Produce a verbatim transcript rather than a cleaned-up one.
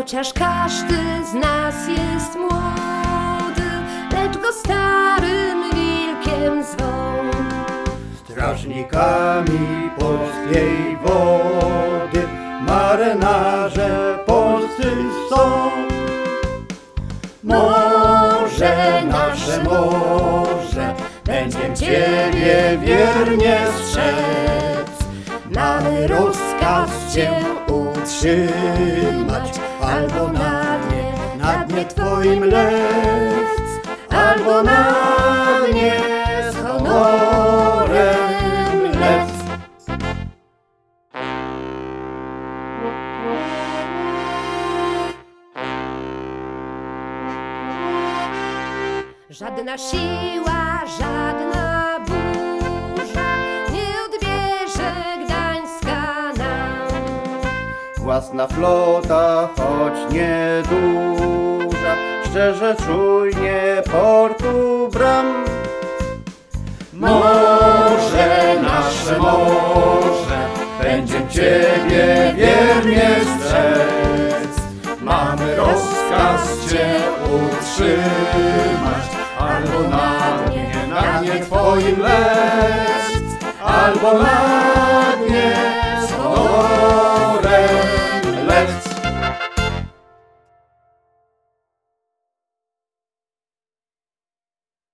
Chociaż każdy z nas jest młody, lecz go starym wilkiem zwą. Strażnikami polskiej wody marynarze polscy są. Morze nasze morze, będziem Ciebie wiernie strzec. Mamy rozkaz Cię utrzymać, albo na dnie, na dnie Twoim lec, albo na dnie z honorem lec. Żadna siła, żadna burza nie odbierze Gdańska nam. Własna flota, choć nieduża, szczerze czujnie portu bram. Morze nasze morze, będziem Ciebie wiernie strzec. Mamy rozkaz Cię utrzymać, albo na dnie, na dnie Twoim lec.